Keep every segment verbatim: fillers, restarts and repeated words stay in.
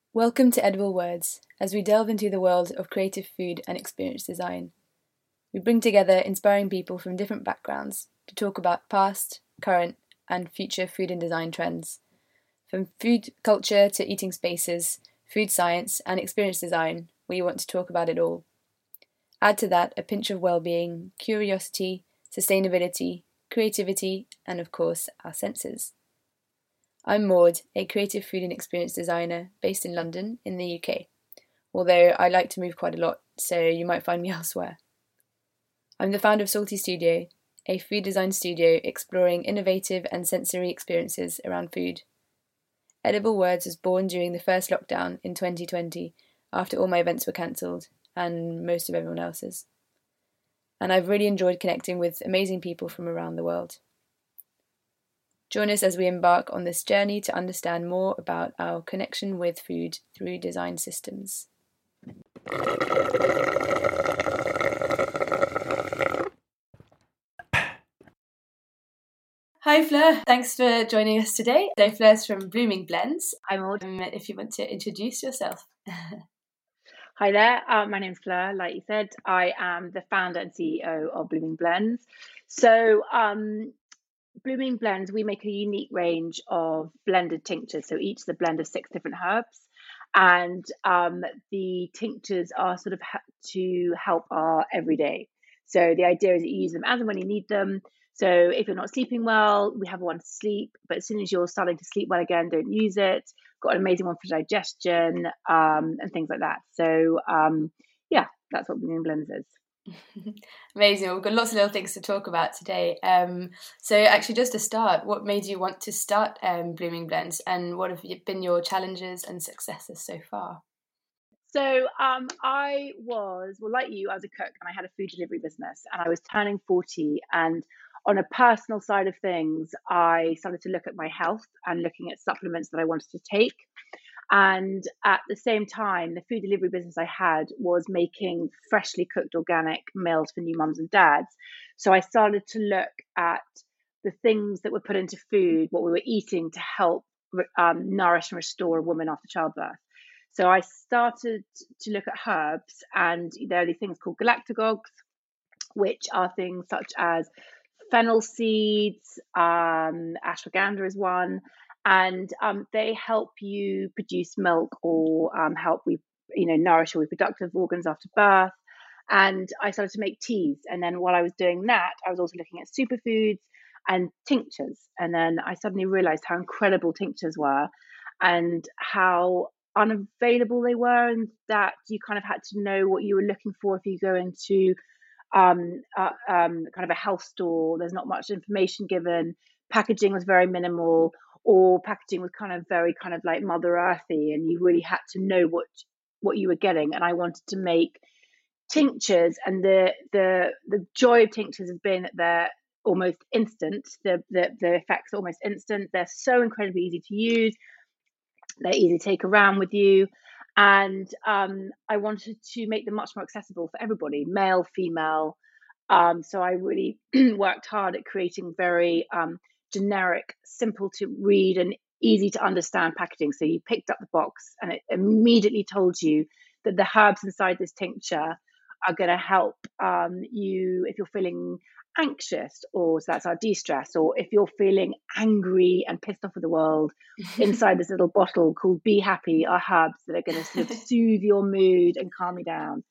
Welcome to Edible Words, as we delve into the world of creative food and experience design. We bring together inspiring people from different backgrounds to talk about past, current, and future food and design trends. From food culture to eating spaces, food science, and experience design, we want to talk about it all. Add to that a pinch of well-being, curiosity, sustainability, creativity, and of course, our senses. I'm Maud, a creative food and experience designer based in London in the U K, although I like to move quite a lot, so you might find me elsewhere. I'm the founder of Salty Studio, a food design studio exploring innovative and sensory experiences around food. Edible Words was born during the first lockdown in twenty twenty, after all my events were cancelled, and most of everyone else's. And I've really enjoyed connecting with amazing people from around the world. Join us as we embark on this journey to understand more about our connection with food through design systems. Hi Fleur, thanks for joining us today. So Fleur's from Blooming Blends. I'm Maud, if you want to introduce yourself. Hi there, uh, my name's Fleur. Like you said, I am the founder and C E O of Blooming Blends. So um, Blooming Blends, we make a unique range of blended tinctures. So each is a blend of six different herbs. And um, the tinctures are sort of ha- to help our everyday. So the idea is that you use them as and when you need them. So if you're not sleeping well, we have one to sleep. But as soon as you're starting to sleep well again, don't use it. Got an amazing one for digestion um, and things like that. So um, yeah, that's what Blooming Blends is. Amazing. We've got lots of little things to talk about today. Um, so actually, just to start, what made you want to start um, Blooming Blends, and what have been your challenges and successes so far? So um, I was, well, like you, I was a cook and I had a food delivery business, and I was turning forty. And on a personal side of things, I started to look at my health and looking at supplements that I wanted to take. And at the same time, the food delivery business I had was making freshly cooked organic meals for new mums and dads. So I started to look at the things that were put into food, what we were eating to help um, nourish and restore a woman after childbirth. So I started to look at herbs, and there are these things called galactagogues, which are things such as fennel seeds, um, ashwagandha is one, and um, they help you produce milk or um, help we, you know, nourish your reproductive organs after birth. And I started to make teas, and then while I was doing that, I was also looking at superfoods and tinctures. And then I suddenly realized how incredible tinctures were, and how unavailable they were, and that you kind of had to know what you were looking for if you go into um, uh, um, kind of a health store. There's not much information given. Packaging was very minimal, or packaging was kind of very kind of like Mother Earthy, and you really had to know what what you were getting. And I wanted to make tinctures, and the the the joy of tinctures has been that they're almost instant. The the the effects are almost instant. They're so incredibly easy to use. They're easy to take around with you. And um, I wanted to make them much more accessible for everybody, male, female. Um, so I really worked hard at creating very um, generic, simple to read and easy to understand packaging. So you picked up the box and it immediately told you that the herbs inside this tincture are going to help um, you if you're feeling anxious, or so that's our de-stress, or if you're feeling angry and pissed off with the world, inside this little bottle called Be Happy are herbs that are going to sort of soothe your mood and calm you down.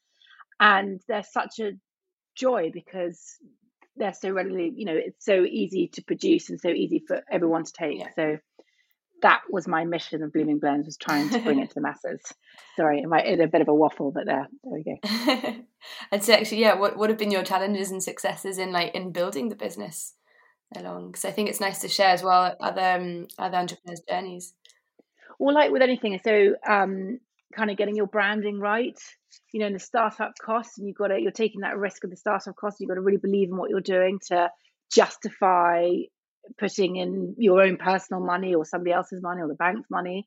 And they're such a joy because they're so readily, you know, it's so easy to produce and so easy for everyone to take. Yeah. So that was my mission of Blooming Blends, was trying to bring it to the masses. Sorry, it might a bit of a waffle, but there, there we go. And so actually, yeah, what, what have been your challenges and successes in like in building the business along? Because I think it's nice to share as well other um, other entrepreneurs' journeys. Well, like with anything, so um, kind of getting your branding right, you know, in the startup costs, and you've got to, you're taking that risk of the startup costs. You've got to really believe in what you're doing to justify putting in your own personal money or somebody else's money or the bank's money.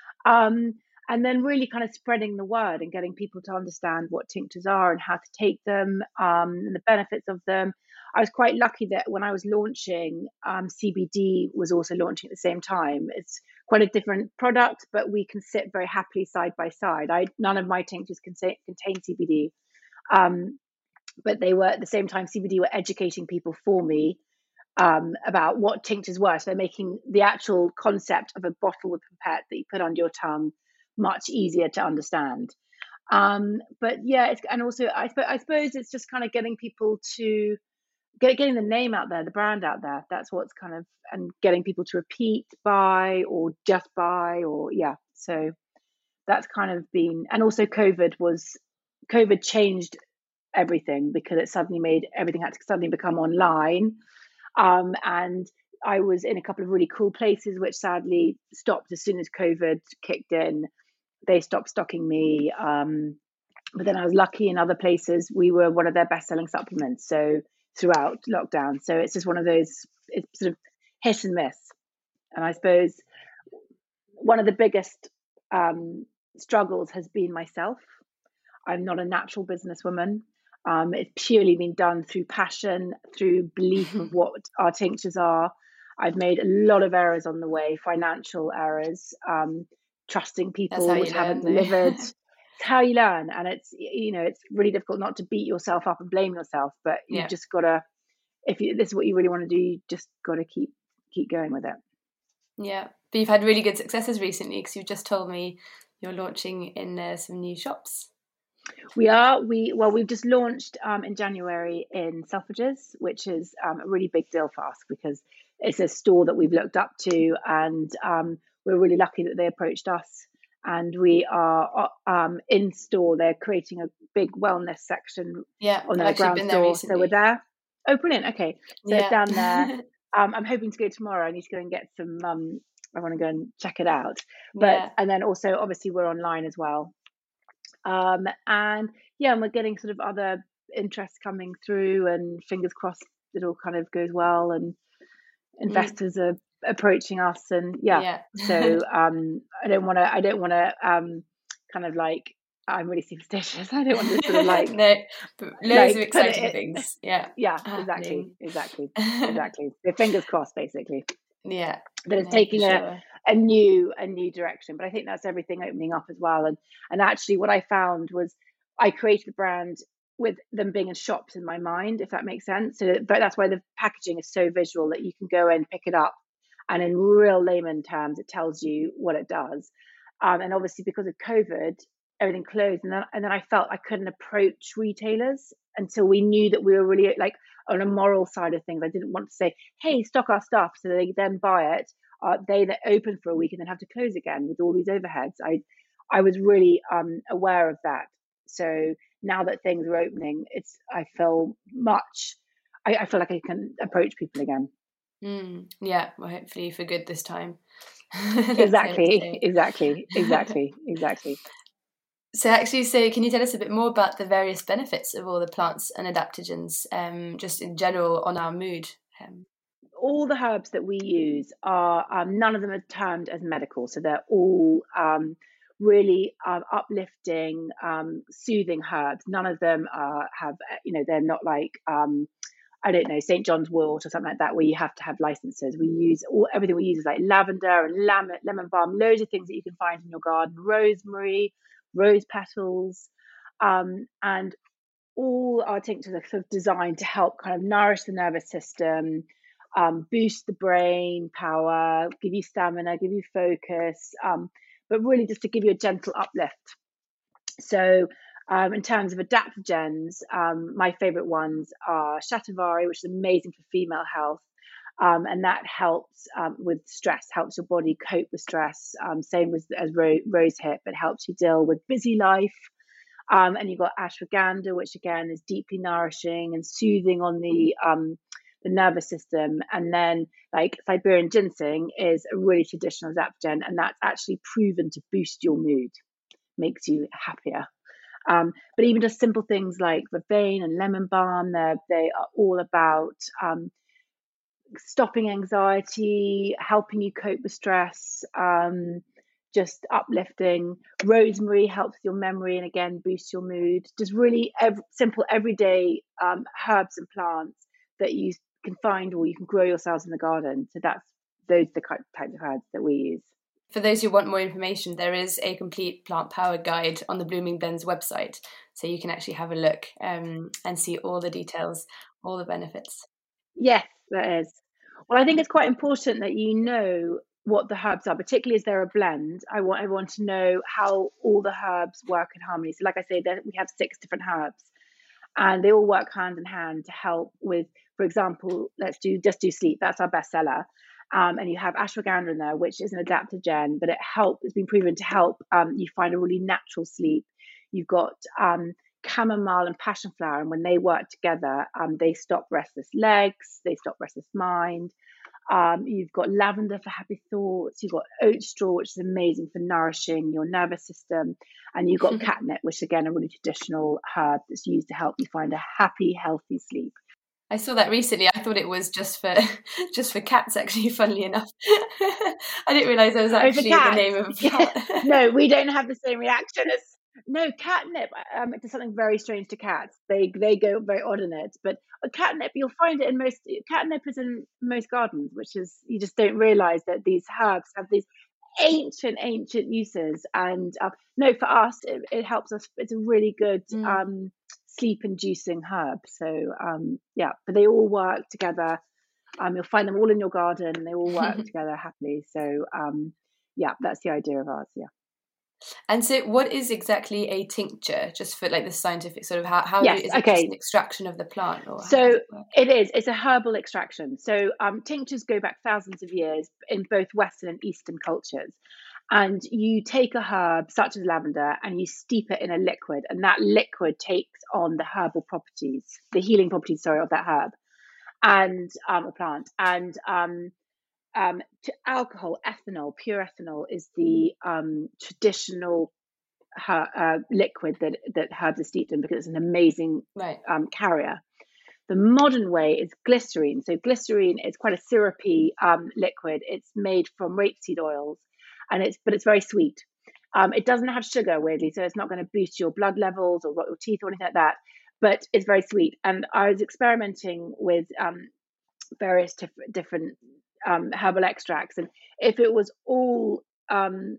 Um, and then really kind of spreading the word and getting people to understand what tinctures are and how to take them um, and the benefits of them. I was quite lucky that when I was launching, um, C B D was also launching at the same time. It's quite a different product, but we can sit very happily side by side. I none of my tinctures contain, contain C B D, um, but they were at the same time C B D were educating people for me um, about what tinctures were. So they're making the actual concept of a bottle with pipette that you put under your tongue much easier to understand. Um, but yeah, it's, and also I, I suppose it's just kind of getting people to get, getting the name out there, the brand out there. That's what's kind of, and getting people to repeat, buy, or just buy, or yeah. So that's kind of been, and also COVID was, COVID changed everything because it suddenly made everything had to suddenly become online. Um, and I was in a couple of really cool places, which sadly stopped as soon as COVID kicked in. They stopped stocking me. Um, but then I was lucky in other places. We were one of their best selling supplements. So throughout lockdown. So it's just one of those, it's sort of hit and miss. And I suppose one of the biggest um, struggles has been myself. I'm not a natural businesswoman. Um, it's purely been done through passion, through belief of what our tinctures are. I've made a lot of errors on the way, financial errors, um, trusting people which haven't learn, delivered. It's how you learn. And it's, you know, it's really difficult not to beat yourself up and blame yourself, but yeah. you've just got to, if you, this is what you really want to do, you just got to keep, keep going with it. Yeah. But you've had really good successes recently because you've just told me you're launching in uh, some new shops. We are. We well, we've just launched um, in January in Selfridges, which is um, a really big deal for us because it's a store that we've looked up to, and um, we're really lucky that they approached us. And we are um, in store. They're creating a big wellness section yeah, on I've their ground floor, so we're there. Oh, brilliant! Okay, so yeah. it's down there. um, I'm hoping to go tomorrow. I need to go and get some. Um, I want to go and check it out. But yeah. and then also, obviously, we're online as well. Um, and yeah, and we're getting sort of other interests coming through, and fingers crossed it all kind of goes well, and investors mm. are approaching us, and yeah, yeah. so um, I don't want to, I don't want to um, kind of like, I'm really superstitious. I don't want to sort of like no, but loads like, of exciting it, things. Yeah, yeah, exactly, exactly, exactly. So fingers crossed, basically. Yeah, that it's no, taking sure. a a new a new direction. But I think that's everything opening up as well. And and actually, what I found was I created the brand with them being in shops in my mind, if that makes sense. So, but that's why the packaging is so visual that you can go in, pick it up, and in real layman terms, it tells you what it does. Um, and obviously, because of COVID, everything closed, and then and then I felt I couldn't approach retailers until we knew that we were really like on a moral side of things. I didn't want to say, "Hey, stock our stuff," so they then buy it. Uh, they that open for a week and then have to close again with all these overheads. I, I was really um, aware of that. So now that things are opening, it's I feel much. I, I feel like I can approach people again. Mm, yeah, well, hopefully for good this time. exactly, exactly, exactly, exactly. So actually, so can you tell us a bit more about the various benefits of all the plants and adaptogens, um, just in general on our mood? Um, all the herbs that we use are, um, none of them are termed as medical. So they're all um, really um, uplifting, um, soothing herbs. None of them uh, have, you know, they're not like, um, I don't know, Saint John's wort or something like that, where you have to have licenses. We use all, everything we use is like lavender and lemon, lemon balm, loads of things that you can find in your garden, rosemary, rose petals, um, and all our tinctures are sort of designed to help kind of nourish the nervous system, um, boost the brain power, give you stamina, give you focus, um, but really just to give you a gentle uplift. So um, in terms of adaptogens, um, my favorite ones are Shatavari, which is amazing for female health. Um, and that helps um, with stress, helps your body cope with stress. Um, same with, as ro- rosehip, it helps you deal with busy life. Um, and you've got ashwagandha, which again is deeply nourishing and soothing on the um, the nervous system. And then like Siberian ginseng is a really traditional adaptogen, and that's actually proven to boost your mood, makes you happier. Um, but even just simple things like vervain and lemon balm, they they are all about um, stopping anxiety, helping you cope with stress, um, just uplifting. Rosemary helps your memory and again boosts your mood. Just really ev- simple everyday um, herbs and plants that you can find or you can grow yourselves in the garden. So that's those are the types of herbs that we use. For those who want more information, there is a complete plant power guide on the Blooming Blends website, so you can actually have a look um, and see all the details, all the benefits. Yes, there is. Well, I think it's quite important that you know what the herbs are, particularly as they're a blend. I want everyone to know how all the herbs work in harmony. So like I say, we have six different herbs, and they all work hand in hand to help with, for example, let's do just do sleep. That's our bestseller. Um, and you have ashwagandha in there, which is an adaptogen, but it helps. It's been proven to help um, you find a really natural sleep. You've got um, chamomile and passion flower, and when they work together, um, they stop restless legs, they stop restless mind. Um, you've got lavender for happy thoughts. You've got oat straw, which is amazing for nourishing your nervous system. And you've got catnip, which again, a really traditional herb that's used to help you find a happy, healthy sleep. I saw that recently. I thought it was just for just for cats, actually, funnily enough. I didn't realise it was actually oh, the name of a plant. Yeah. No, we don't have the same reaction as no catnip. Um, it's something very strange to cats. They they go very odd in it. But catnip, you'll find it in most catnip is in most gardens, which is you just don't realise that these herbs have these ancient, ancient uses. And uh, no, for us, it, it helps us. It's a really good mm. um, sleep-inducing herb. So um, yeah, but they all work together. Um, you'll find them all in your garden, and they all work together happily. So um, yeah, that's the idea of ours. Yeah. And so, what is exactly a tincture? Just for like the scientific sort of how how yes, do, is it okay. just an extraction of the plant? Or so it, it is. It's a herbal extraction. So um, tinctures go back thousands of years in both Western and Eastern cultures. And you take a herb such as lavender and you steep it in a liquid, and that liquid takes on the herbal properties, the healing properties, sorry, of that herb and um, a plant. And um, um, to alcohol, ethanol, pure ethanol is the um, traditional her, uh, liquid that that herbs are steeped in because it's an amazing right. um, carrier. The modern way is glycerine. So glycerine is quite a syrupy um, liquid. It's made from rapeseed oils, and it's but it's very sweet. Um, it doesn't have sugar, weirdly, so it's not going to boost your blood levels or rot your teeth or anything like that. But it's very sweet. And I was experimenting with um, various tif- different um, herbal extracts, and if it was all um,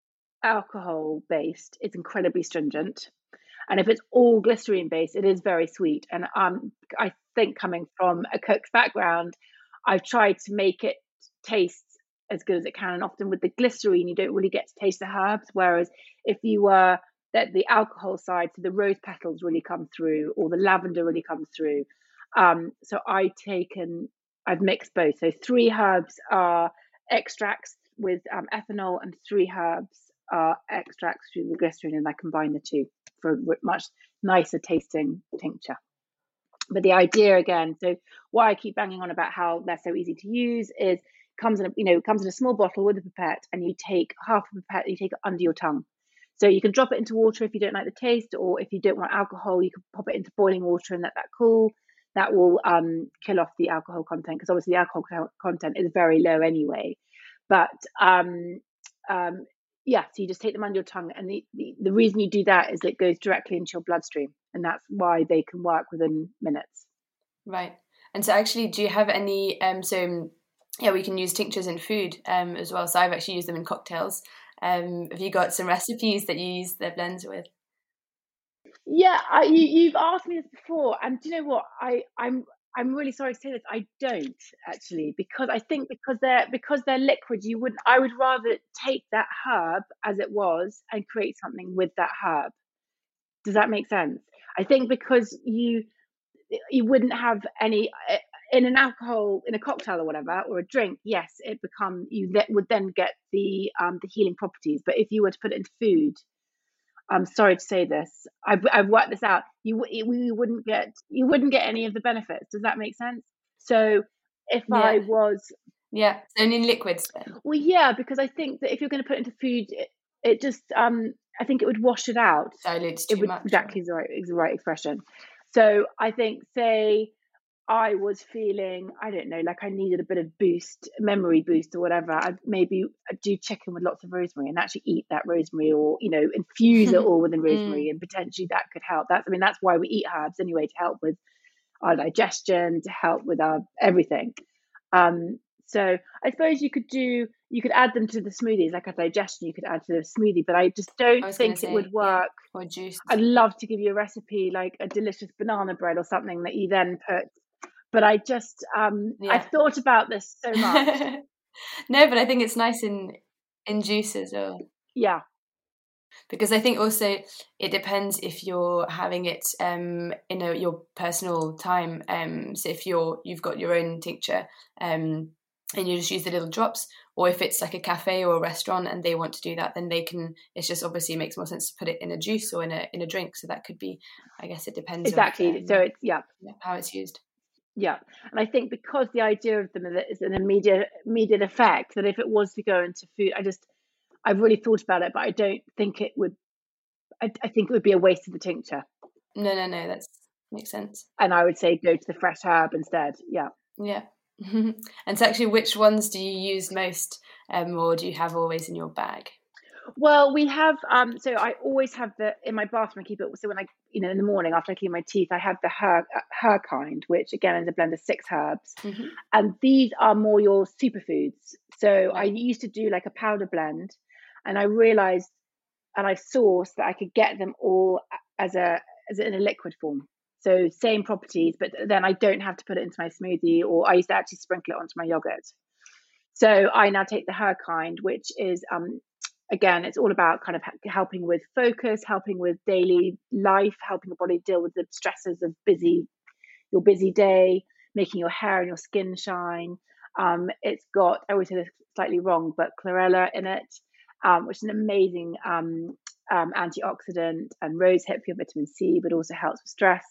alcohol based, it's incredibly stringent. And if it's all glycerine based, it is very sweet. And um, I think coming from a cook's background, I've tried to make it taste as good as it can. And often with the glycerine, you don't really get to taste the herbs. Whereas if you were that the alcohol side, so the rose petals really come through, or the lavender really comes through. Um, so I taken, I've mixed both. So three herbs are extracts with um, ethanol, and three herbs are extracts through the glycerine, and I combine the two for a much nicer tasting tincture. But the idea again, so why I keep banging on about how they're so easy to use is comes in a, you know comes in a small bottle with a pipette, and you take half a pipette, you take it under your tongue. So you can drop it into water if you don't like the taste, or if you don't want alcohol, you can pop it into boiling water and let that cool. That will um, kill off the alcohol content, because obviously the alcohol content is very low anyway. But um, um, yeah, so you just take them under your tongue, and the, the, the reason you do that is it goes directly into your bloodstream, and that's why they can work within minutes. Right. And so actually, do you have any, um, so yeah, we can use tinctures in food um, as well. So I've actually used them in cocktails. Um, have you got some recipes that you use their blends with? Yeah, I, you, you've asked me this before, and do you know what? I, I'm I'm really sorry to say this. I don't actually, because I think because they're because they're liquid, you wouldn't. I would rather take that herb as it was and create something with that herb. Does that make sense? I think because you you wouldn't have any in an alcohol in a cocktail or whatever, or a drink. Yes, it become you that would then get the um the healing properties. But if you were to put it into food, I'm sorry to say this, I've, I've worked this out. You you wouldn't get you wouldn't get any of the benefits. Does that make sense? So if yeah. I was yeah, only in liquids then. Well, yeah, because I think that if you're going to put it into food, it, it just um I think it would wash it out. Dilutes too it would, much. Exactly is the right is the right expression. So I think, say I was feeling, I don't know, like I needed a bit of boost, memory boost or whatever, I'd maybe I'd do chicken with lots of rosemary and actually eat that rosemary, or, you know, infuse it all within rosemary, mm. and potentially that could help. That's, I mean, that's why we eat herbs anyway, to help with our digestion, to help with our everything. Um, So I suppose you could do, you could add them to the smoothies, like a digestion, you could add to the smoothie, but I just don't I was going to think it would say, yeah, work. or juice. I'd love to give you a recipe, like a delicious banana bread or something that you then put, but I just, um, Yeah. I've thought about this so much. No, but I think it's nice in, in juices or. Yeah. Because I think also it depends if you're having it um, in a, your personal time. Um, so if you're you've got your own tincture um, and you just use the little drops, or if it's like a cafe or a restaurant and they want to do that, then they can. It's just obviously it makes more sense to put it in a juice or in a in a drink. So that could be, I guess it depends. Exactly. Of, um, so it's yeah. how it's used. Yeah, and I think because the idea of them is an immediate immediate effect, that if it was to go into food, I just I've really thought about it, but I don't think it would. I, I think it would be a waste of the tincture. No, no, no, that makes sense. And I would say go to the fresh herb instead. Yeah. Yeah. And so actually, which ones do you use most, um, or do you have always in your bag? Well, we have, um, so I always have the, in my bathroom, I keep it, so when I, you know, in the morning after I clean my teeth, I have the her, her kind, which again is a blend of six herbs. Mm-hmm. And these are more your superfoods. So right. I used to do like a powder blend, and I realized, and I sourced that I could get them all as a, as in a liquid form. So same properties, but then I don't have to put it into my smoothie, or I used to actually sprinkle it onto my yogurt. So I now take the her kind, which is, um, again, it's all about kind of helping with focus, helping with daily life, helping your body deal with the stresses of busy, your busy day, making your hair and your skin shine. Um, it's got, I always say this slightly wrong, but chlorella in it, um, which is an amazing um, um, antioxidant, and rosehip for your vitamin C, but also helps with stress.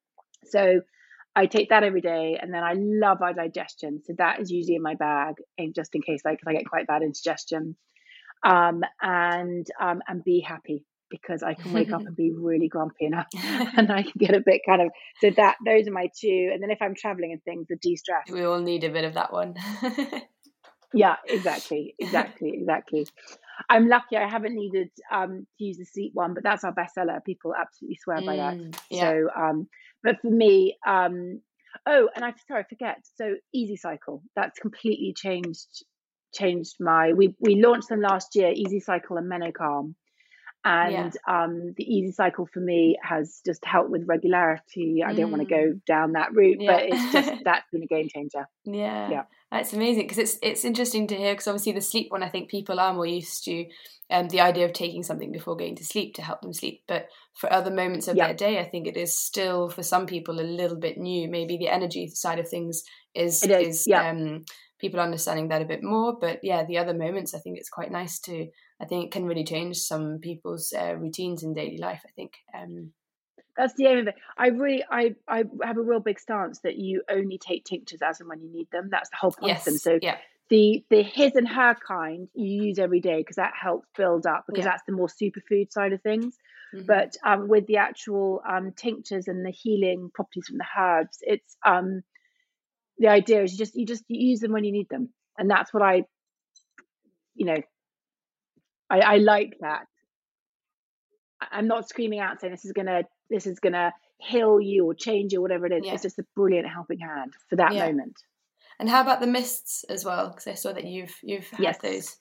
So I take that every day, and then I love our digestion. So that is usually in my bag, and just in case, like, if I get quite bad indigestion. Um, and um, and be happy, because I can wake up and be really grumpy enough, and I can get a bit kind of, so that those are my two. And then if I'm traveling and things, the de-stress. We all need a bit of that one. Yeah, exactly, exactly, exactly. I'm lucky I haven't needed um, to use the sleep one, but that's our bestseller. People absolutely swear by that. Mm, yeah. So, um, but for me, um, oh, and I sorry, I forget. So Easy Cycle, that's completely changed changed my. We we launched them last year, Easy Cycle and Menocalm, and yeah. um, the Easy Cycle for me has just helped with regularity. I mm. don't want to go down that route, yeah. but it's just that's been a game changer. Yeah, yeah. That's amazing, because it's it's interesting to hear, because obviously the sleep one, I think people are more used to um, the idea of taking something before going to sleep to help them sleep. But for other moments of yeah. their day, I think it is still, for some people, a little bit new. Maybe the energy side of things is, is, is yeah. um, people understanding that a bit more. But yeah, the other moments, I think it's quite nice to, I think it can really change some people's uh, routines in daily life, I think. Um, That's the aim of it. I really, I, I have a real big stance that you only take tinctures as and when you need them. That's the whole point yes, of them. So yeah. the the his and her kind you use every day, because that helps build up, because yeah. that's the more superfood side of things. Mm-hmm. But um, with the actual um, tinctures and the healing properties from the herbs, it's um, the idea is you just you just you use them when you need them, and that's what I, you know, I, I like that. I'm not screaming out saying this is gonna this is gonna heal you or change you, whatever it is. Yeah. It's just a brilliant helping hand for that yeah. moment. And how about the mists as well? Because I saw that you've you've had yes. those.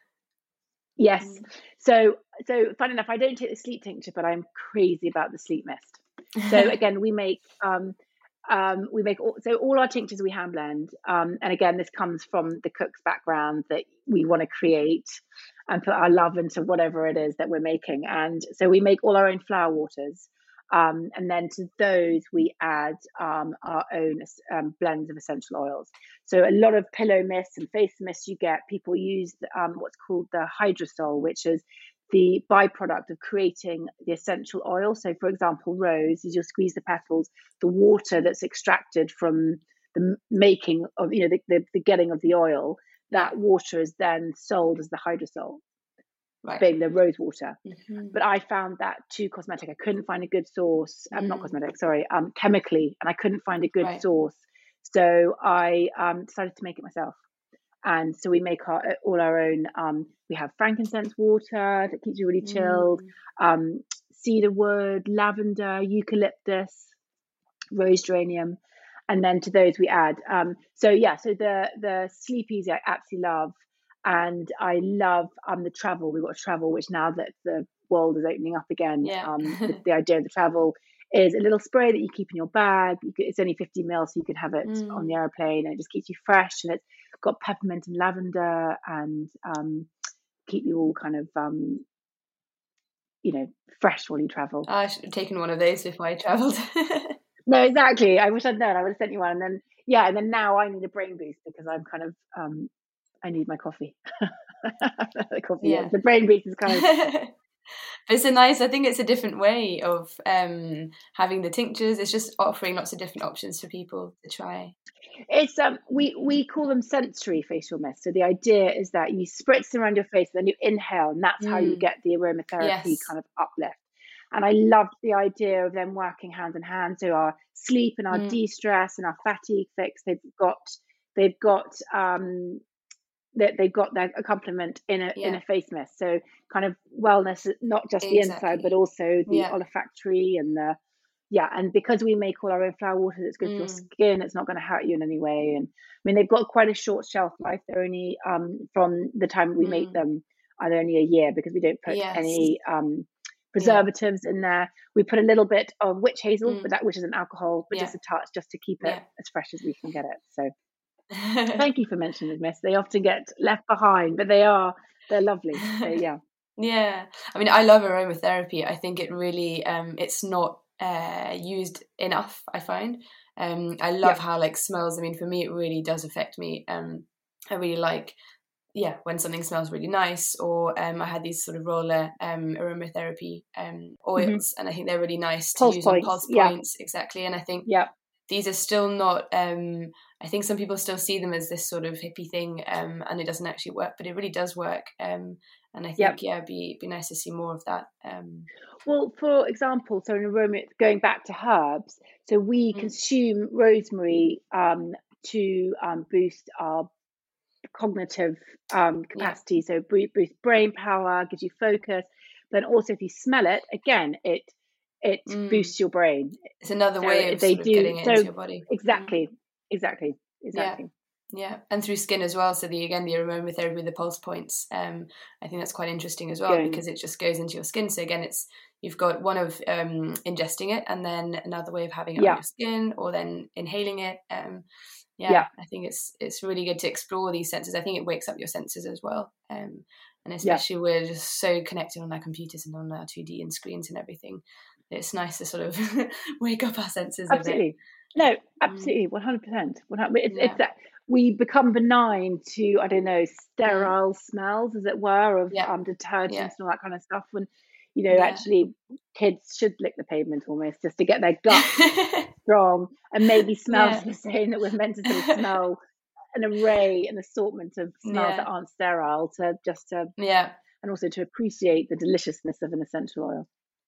Yes. Mm. So so fun enough, I don't take the sleep tincture, but I'm crazy about the sleep mist. So again, we make um um we make all, so all our tinctures we hand blend. Um and again, this comes from the cook's background, that we want to create and put our love into whatever it is that we're making. And so we make all our own flower waters. Um, and then to those, we add um, our own um, blends of essential oils. So a lot of pillow mists and face mists you get, people use um, what's called the hydrosol, which is the byproduct of creating the essential oil. So for example, rose, as you'll squeeze the petals, the water that's extracted from the making of, you know, the, the, the getting of the oil, that water is then sold as the hydrosol, right. being the rose water. Mm-hmm. But I found that too cosmetic. I couldn't find a good source. I'm mm. um, not cosmetic, sorry, um, chemically, and I couldn't find a good right. source. So I um, decided to make it myself. And so we make our all our own. Um, we have frankincense water that keeps you really chilled, mm. um, cedar wood, lavender, eucalyptus, rose geranium. and then to those we add. Um, so yeah, so the the Sleep Easy I absolutely love, and I love um the travel. We've got travel, which now that the world is opening up again, Yeah. um, the, the idea of the travel is a little spray that you keep in your bag. You could, it's only fifty mil, so you could have it Mm. on the aeroplane, and it just keeps you fresh. And it's got peppermint and lavender, and um, keep you all kind of um, you know, fresh while you travel. I should have taken one of those if I travelled. No, exactly. I wish I'd known. I would have sent you one. And then, yeah, and then now I need a brain boost because I'm kind of, um, I need my coffee. The coffee, yeah. Yeah. The brain boost is kind of. It's a nice, I think it's a different way of um, having the tinctures. It's just offering lots of different options for people to try. It's um we we call them sensory facial mists. So the idea is that you spritz them around your face, then you inhale, and that's how you Mm. get the aromatherapy Yes. kind of uplift. And I loved the idea of them working hand in hand. So our sleep and our Mm. de-stress and our fatigue fix, they've got they've got um that they've got their accompaniment in a in Yeah. a face mist. So kind of wellness, not just the inside, Exactly. but also the Yeah. olfactory and the yeah. And because we make all our own flower water, that's good for your Mm. skin. It's not going to hurt you in any way. And I mean, they've got quite a short shelf life. They're only um from the time we make Mm. them, are they only a year because we don't put Yes. any um Yeah. preservatives in there. We put a little bit of witch hazel, Mm. but that which is an alcohol, but Yeah. just a touch, just to keep it Yeah. as fresh as we can get it. So. Thank you for mentioning this. They often get left behind, but they are, they're lovely. So yeah. Yeah. I mean, I love aromatherapy. I think it really, um, it's not uh, used enough, I find. Um, I love Yeah. how like smells. I mean, for me, it really does affect me. Um, I really like, yeah, when something smells really nice, or um, I had these sort of roller um, aromatherapy um, oils, Mm-hmm. and I think they're really nice to Pulse use on points. pulse Yeah. points. Exactly. And I think Yeah. these are still not, um, I think some people still see them as this sort of hippie thing, um, and it doesn't actually work, but it really does work. Um, and I think, Yep. yeah, it'd be, be nice to see more of that. Um, Well, for example, so in aroma, going back to herbs, so we mm, consume rosemary um, to um, boost our cognitive um, yeah. capacity. So boo- boost brain power, gives you focus. Then also, if you smell it, again, it it Mm. boosts your brain. It's another So way of they sort of do. getting it So into your body. Mm. exactly, exactly, Yeah. exactly. Yeah, and through skin as well. So the again the aromatherapy with the pulse points, um, I think that's quite interesting as well Going. because it just goes into your skin. So again, it's you've got one of um, ingesting it, and then another way of having it on Yeah, your skin, or then inhaling it. Um, yeah, yeah, I think it's it's really good to explore these senses. I think it wakes up your senses as well, um, and yeah. especially we're just so connected on our computers and on our two D and screens and everything. It's nice to sort of wake up our senses a bit. Absolutely. No, Mm. absolutely, one hundred percent. It's Yeah. it's that we become benign to, I don't know, Mm. sterile smells, as it were, of Yeah. um detergents Yeah. and all that kind of stuff. When you know, Yeah. actually, kids should lick the pavement almost just to get their gut strong, and maybe smells Yeah. the same, that we're meant to sort of smell an array, an assortment of smells that Yeah. aren't sterile, to just to Yeah. and also to appreciate the deliciousness of an essential oil.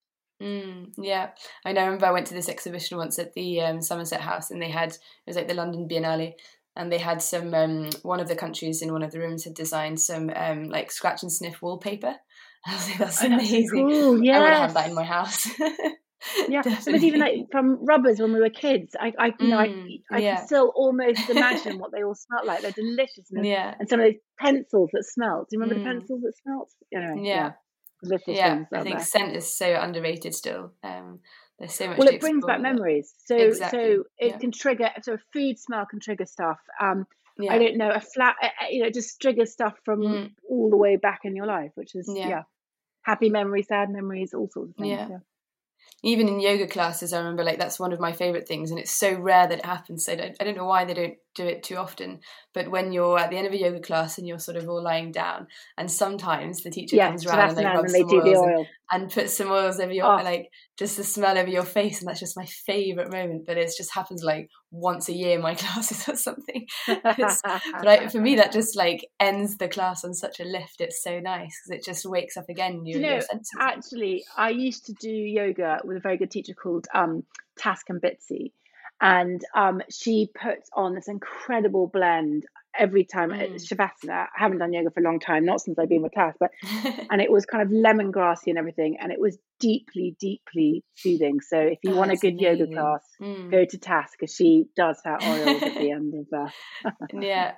Mm, yeah, I know. I remember I went to this exhibition once at the um, Somerset House, and they had it was like the London Biennale, and they had some um, one of the countries in one of the rooms had designed some um, like scratch and sniff wallpaper. I was like, that's Oh, that's so amazing. cool. I would Yes. have that in my house. Yeah, it was even like from rubbers when we were kids. I, I you know, I, Mm, I can yeah. still almost imagine what they all smelled like. They're delicious, and, Yeah. and some of those pencils that smelled. Do you remember the Mm, pencils that smelled? Anyway, yeah, yeah. delicious Yeah. things I out think there. scent is so underrated still. Um, there's so much Well, to it brings explore back with it. memories. So, Exactly. so it Yeah. can trigger. So, a food smell can trigger stuff. Um, I Yeah. don't know, a flat. uh, uh, You know, just triggers stuff from Mm, all the way back in your life, which is yeah. yeah, happy memories, sad memories, all sorts of things. Yeah. Yeah. Even in yoga classes, I remember like that's one of my favorite things, and it's so rare that it happens. So I don't, I don't know why they don't do it too often. But when you're at the end of a yoga class and you're sort of all lying down, and sometimes the teacher Yes, comes around and like Shavasana, rubs and they some do the oils and, oil. and puts some oils over your Oh, like just the smell over your face, and that's just my favorite moment. But it just happens like once a year in my classes or something. It's, but I, for me, that just like ends the class on such a lift. It's so nice because it just wakes up again do your you your know, senses. actually, I used to do yoga with a very good teacher called um, Task and Bitsy. And um, she puts on this incredible blend. every time. Mm. Shavasana. I haven't done yoga for a long time, not since I've been with class, but and it was kind of lemongrassy and everything, and it was deeply, deeply soothing. So if you Oh, want a that's good yoga amazing. class, Mm. go to Task, because she does her oils at the end of uh Yeah.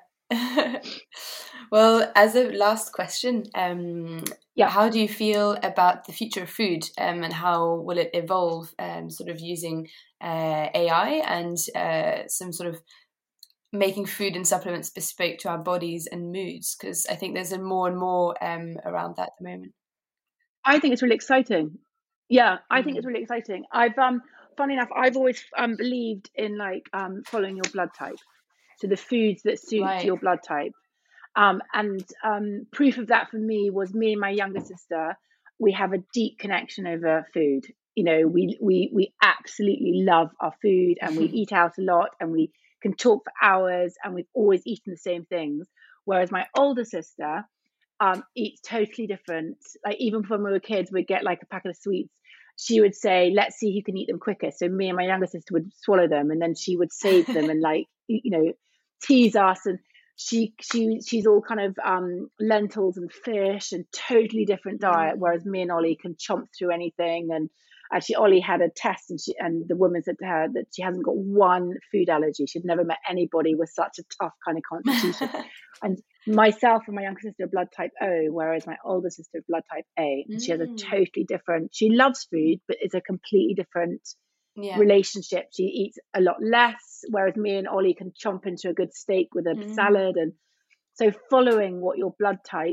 Well, as a last question, um, yeah. how do you feel about the future of food, um, and how will it evolve, um, sort of using uh, A I and uh, some sort of making food and supplements bespoke to our bodies and moods? Because I think there's a more and more um, around that at the moment. I think it's really exciting. Yeah, I think it's Mm. really exciting. I've um funny enough, I've always um believed in like um following your blood type. So the foods that suit Right. your blood type. Um and um proof of that for me was me and my younger sister, we have a deep connection over food. You know, we we we absolutely love our food, and we eat out a lot, and we can talk for hours, and we've always eaten the same things. Whereas my older sister, um, eats totally different. Like even when we were kids, we'd get like a packet of sweets. She would say, "Let's see who can eat them quicker." So me and my younger sister would swallow them, and then she would save them and like you know tease us. And she she she's all kind of um, lentils and fish and totally different diet. Mm. Whereas me and Ollie can chomp through anything. And actually, Ollie had a test, and she and the woman said to her that she hasn't got one food allergy. She'd never met anybody with such a tough kind of constitution. And myself and my younger sister are blood type O, whereas my older sister is blood type A. And she has a Mm. totally different, she loves food, but it's a completely different Yeah. relationship. She eats a lot less, whereas me and Ollie can chomp into a good steak with a Mm. salad. And so following what your blood type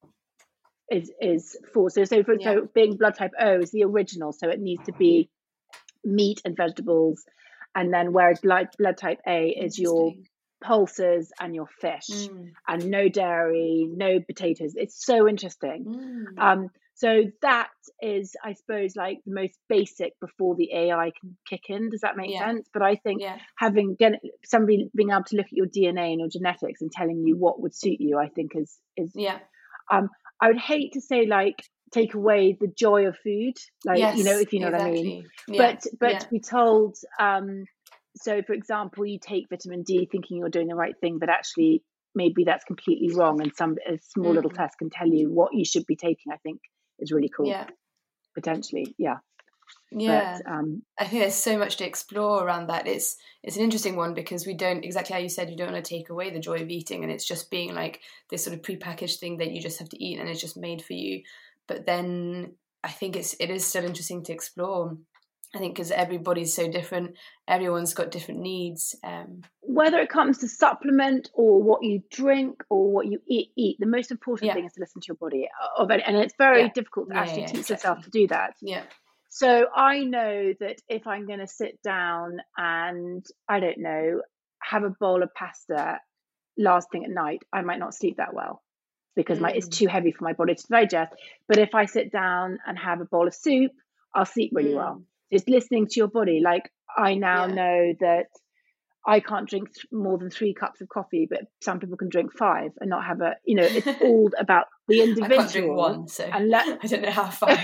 is is for. So, so, for, Yeah. so being blood type O is the original. So it needs to be meat and vegetables. And then whereas blood, blood type A is your Interesting. pulses and your fish, Mm. and no dairy, no potatoes. It's so interesting. Mm. Um, so that is, I suppose, like the most basic before the A I can kick in. Does that make Yeah. sense? But I think Yeah. having gen- somebody being able to look at your D N A and your genetics and telling you what would suit you, I think is is. Yeah. Um, I would hate to say like take away the joy of food, like Yes. you know, if you know Exactly. what I mean. Yeah. But but Yeah. to be told, um, so for example, you take vitamin D thinking you're doing the right thing, but actually maybe that's completely wrong, and some a small little Mm. test can tell you what you should be taking. I think is really cool. Yeah. Potentially, yeah. Yeah. But um, I think there's so much to explore around that. It's it's an interesting one because we don't, exactly how you said, you don't want to take away the joy of eating, and it's just being like this sort of prepackaged thing that you just have to eat and it's just made for you. But then I think it's it is still interesting to explore. I think because everybody's so different, everyone's got different needs. Um, whether it comes to supplement or what you drink or what you eat, eat the most important yeah. thing is to listen to your body. Of it, and it's very Yeah. difficult to Yeah, actually yeah, teach exactly. yourself to do that. Yeah. So I know that if I'm going to sit down and, I don't know, have a bowl of pasta last thing at night, I might not sleep that well because my it's Mm. too heavy for my body to digest. But if I sit down and have a bowl of soup, I'll sleep really well. Mm. It's listening to your body. Like I now Yeah. know that I can't drink th- more than three cups of coffee, but some people can drink five and not have a, you know, it's all about the individual. I can't drink one, so and le- I don't know how five.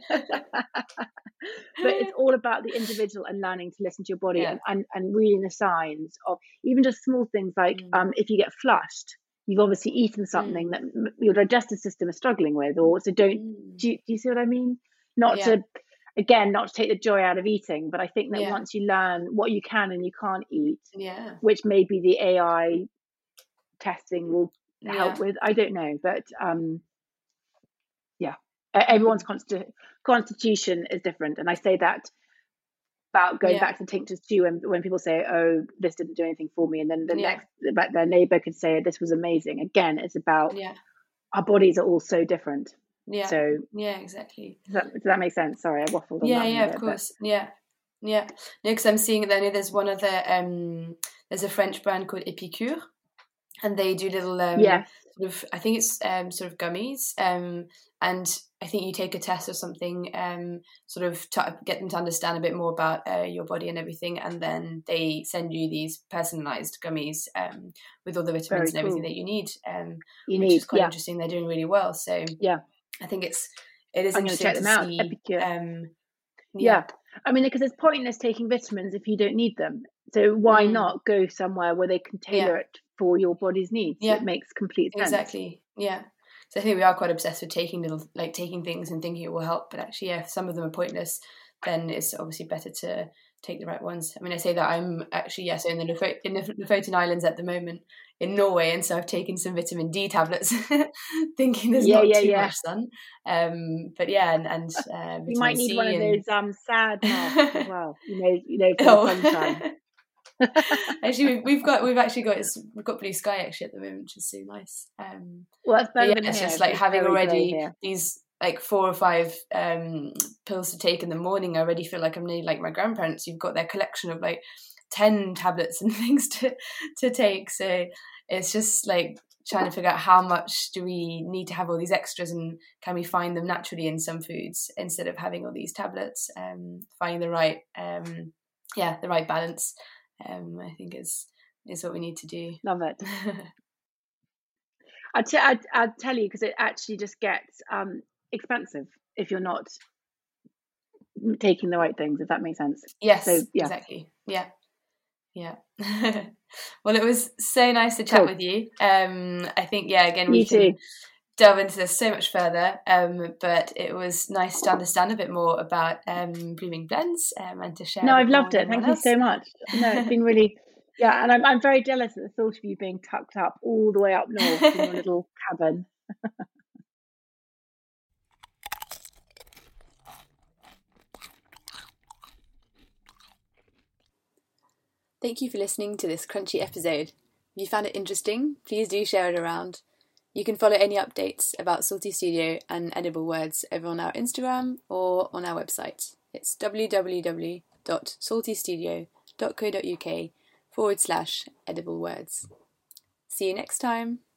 But it's all about the individual and learning to listen to your body, Yeah. and, and, and reading the signs of even just small things like Mm. um, if you get flushed, you've obviously eaten something Mm. that m- your digestive system is struggling with, or so don't, Mm. do you, do you see what I mean? Not Yeah. to, again, not to take the joy out of eating, but I think that Yeah. once you learn what you can and you can't eat, Yeah. which maybe the A I testing will help Yeah. with, I don't know, but um, yeah, E- everyone's consti- constitution is different, and I say that about going Yeah. back to tinctures too, when, when people say, oh, this didn't do anything for me, and then the Yeah. next, but their neighbor could say this was amazing. Again, it's about Yeah. our bodies are all so different. Yeah. So Yeah, exactly. does that, does that make sense? Sorry, I waffled on Yeah, that one yeah, a of bit, but course. Yeah. Yeah. No, because I'm seeing that I know there's one other um there's a French brand called Epicure, and they do little um yes, sort of, I think it's um sort of gummies, um and I think you take a test or something, um sort of to get them to understand a bit more about uh, your body and everything, and then they send you these personalized gummies um with all the vitamins very and everything cool. that you need, um You which need, is quite yeah, interesting. They're doing really well, so yeah. I think it's it is I'm going to interesting check to them out. see. Epicure. um Yeah, yeah. I mean, because it's pointless taking vitamins if you don't need them. So why Mm. not go somewhere where they can Yeah. tailor it for your body's needs. Yeah. It makes complete sense. Exactly. Yeah. So I think we are quite obsessed with taking little, like taking things and thinking it will help, but actually, yeah, if some of them are pointless, then it's obviously better to take the right ones. I mean, I say that I'm actually, yes, yeah, so in the Lofo- in the Lofoten Islands at the moment in Norway, and so I've taken some vitamin D tablets, thinking there's yeah, not yeah, too yeah. much sun. Um, but yeah, and, and uh, you might need C one of and... those um sad masks as well. You know, you know, for oh. the sunshine. Actually, we've got we've actually got we've got blue sky actually at the moment, which is so nice. Um, well, that's better yeah, than it's here. just like It's having very already grey here. these like four or five um, pills to take in the morning. I already feel like I'm nearly like my grandparents. You've got their collection of like ten tablets and things to to take. So it's just like trying to figure out how much do we need to have all these extras, and can we find them naturally in some foods instead of having all these tablets. Um, finding the right um, yeah the right balance. Um, I think is is what we need to do. Love it. I'd, t- I'd, I'd tell you, because it actually just gets um, expensive if you're not taking the right things, if that makes sense. Yes, so, yeah. exactly. Yeah, yeah. Well, it was so nice to chat cool. with you. Um, I think, yeah, again, we you can too. delve into this so much further, um, but it was nice to understand a bit more about um, blooming blends um, and to share. No, I've loved it. Thank you else. so much. No, it's been really, yeah, and I'm I'm very jealous at the thought of you being tucked up all the way up north in your little cabin. Thank you for listening to this crunchy episode. If you found it interesting, please do share it around. You can follow any updates about Salty Studio and Edible Words over on our Instagram or on our website. It's www.saltystudio.co.uk forward slash edible words. See you next time.